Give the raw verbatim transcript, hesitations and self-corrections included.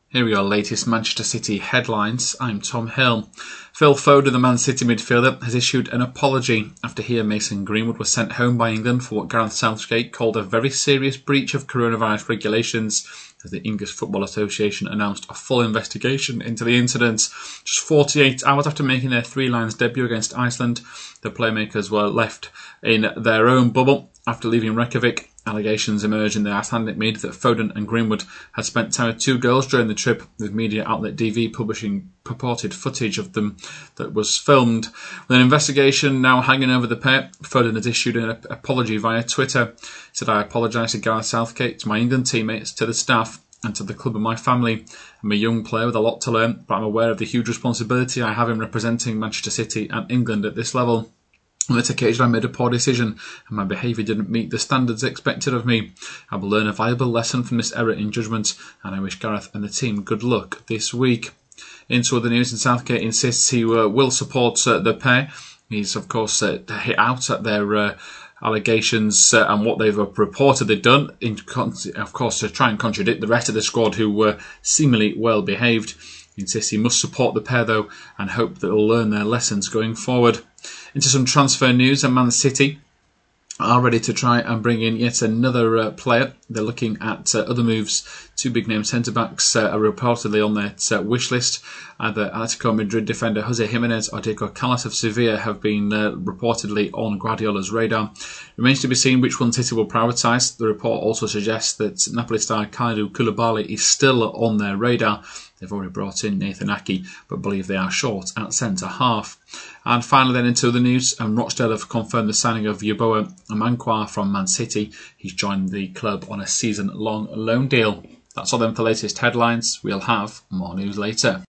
Here are your latest Manchester City headlines. I'm Tom Hill. Phil Foden, the Man City midfielder, has issued an apology after he and Mason Greenwood were sent home by England for what Gareth Southgate called a very serious breach of coronavirus regulations, as the English Football Association announced a full investigation into the incident. Just forty-eight hours after making their Three Lions debut against Iceland, the playmakers were left in their own bubble after leaving Reykjavik. Allegations emerged in the Icelandic media that Foden and Greenwood had spent time with two girls during the trip, with media outlet D V publishing purported footage of them that was filmed. With an investigation now hanging over the pair, Foden has issued an apology via Twitter. He said, "I apologise to Gareth Southgate, to my England teammates, to the staff and to the club and my family. I'm a young player with a lot to learn, but I'm aware of the huge responsibility I have in representing Manchester City and England at this level. On this occasion I made a poor decision and my behaviour didn't meet the standards expected of me. I will learn a valuable lesson from this error in judgment, and I wish Gareth and the team good luck this week." Into other news, and Southgate insists he uh, will support uh, the pair. He's of course uh, hit out at their uh, allegations uh, and what they've reportedly done, in con- of course to try and contradict the rest of the squad who were seemingly well behaved. He insists he must support the pair though and hope that they'll learn their lessons going forward. Into some transfer news, and Man City are ready to try and bring in yet another uh, player. They're looking at uh, other moves. Two big-name centre-backs uh, are reportedly on their uh, wish list. Either Atletico Madrid defender Jose Jimenez or Diego Callas of Sevilla have been uh, reportedly on Guardiola's radar. Remains to be seen which one City will prioritise. The report also suggests that Napoli star Kalidou Koulibaly is still on their radar. They've already brought in Nathan Ake, but believe they are short at centre-half. And finally then into the news, and Rochdale have confirmed the signing of Yeboah Amankwah from Man City. He's joined the club on a season-long loan deal. That's all then for the latest headlines. We'll have more news later.